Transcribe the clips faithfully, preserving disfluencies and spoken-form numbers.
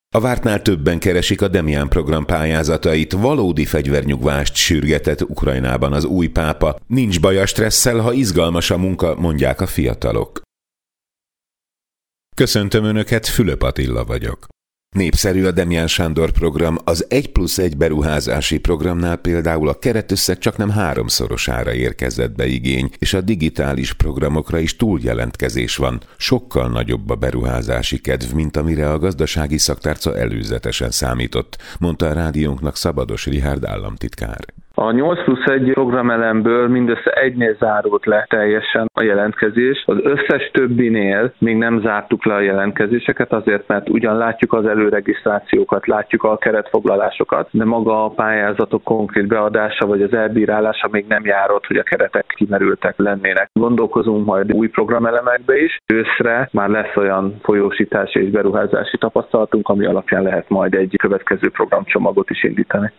A vártnál többen keresik a Demián program pályázatait, valódi fegyvernyugvást sürgetett Ukrajnában az új pápa. Nincs baj a stresszel, ha izgalmas a munka, mondják a fiatalok. Köszöntöm Önöket, Fülöp Attila vagyok. Népszerű a Demián Sándor program, az egy plusz egy beruházási programnál például a keretösszeg csaknem háromszorosára érkezett be igény, és a digitális programokra is túljelentkezés van. Sokkal nagyobb a beruházási kedv, mint amire a gazdasági szaktárca előzetesen számított, mondta a rádiónknak Szabados Richárd államtitkár. A nyolc plusz egy programelemből mindössze egynél zárult le teljesen a jelentkezés. Az összes többinél még nem zártuk le a jelentkezéseket, azért mert ugyan látjuk az előregisztrációkat, látjuk a keretfoglalásokat, de maga a pályázatok konkrét beadása vagy az elbírálása még nem járott, hogy a keretek kimerültek lennének. Gondolkozunk majd új programelemekbe is. Őszre már lesz olyan folyósítási és beruházási tapasztalatunk, ami alapján lehet majd egy következő programcsomagot is indítani.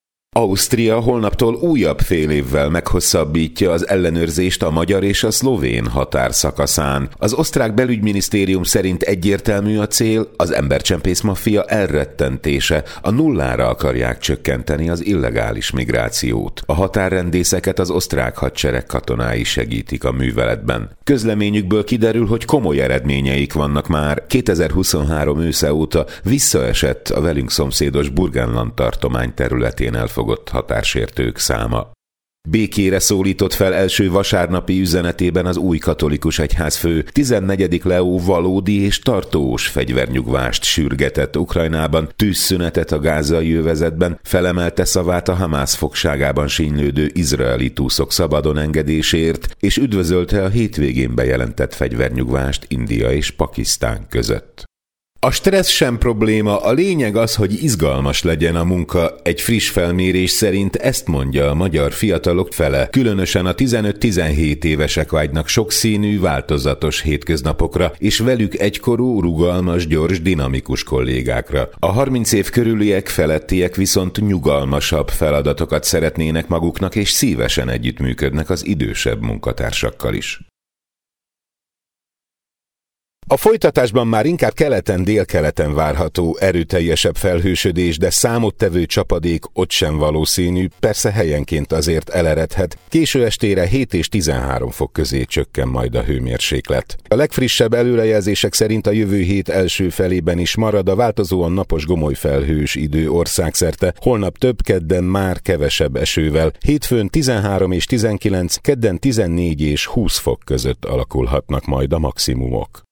Ausztria holnaptól újabb fél évvel meghosszabbítja az ellenőrzést a magyar és a szlovén határszakaszán. Az osztrák belügyminisztérium szerint egyértelmű a cél, az embercsempész maffia elrettentése. A nullára akarják csökkenteni az illegális migrációt. A határrendészeket az osztrák hadsereg katonái segítik a műveletben. Közleményükből kiderül, hogy komoly eredményeik vannak már. kétezer-huszonhárom ősze óta visszaesett a velünk szomszédos Burgenland tartomány területén elfogadott határsértők száma. Békére szólított fel első vasárnapi üzenetében az új katolikus egyházfő. tizennegyedik Leó valódi és tartós fegyvernyugvást sürgetett Ukrajnában, tűzszünetet a gázai övezetben, felemelte szavát a Hamász fogságában sínylődő izraeli túszok szabadon engedésért, és üdvözölte a hétvégén bejelentett fegyvernyugvást India és Pakisztán között. A stressz sem probléma, a lényeg az, hogy izgalmas legyen a munka. Egy friss felmérés szerint ezt mondja a magyar fiatalok fele. Különösen a tizenöt-tizenhét évesek vágynak sokszínű, változatos hétköznapokra, és velük egykorú, rugalmas, gyors, dinamikus kollégákra. A harminc év körüliek felettiek viszont nyugalmasabb feladatokat szeretnének maguknak, és szívesen együttműködnek az idősebb munkatársakkal is. A folytatásban már inkább keleten-délkeleten várható erőteljesebb felhősödés, de számottevő csapadék ott sem valószínű, persze helyenként azért eleredhet. Késő estére hét és tizenhárom fok közé csökken majd a hőmérséklet. A legfrissebb előrejelzések szerint a jövő hét első felében is marad a változóan napos gomoly felhős idő országszerte, holnap több, kedden már kevesebb esővel, hétfőn tizenhárom és tizenkilenc, kedden tizennégy és húsz fok között alakulhatnak majd a maximumok.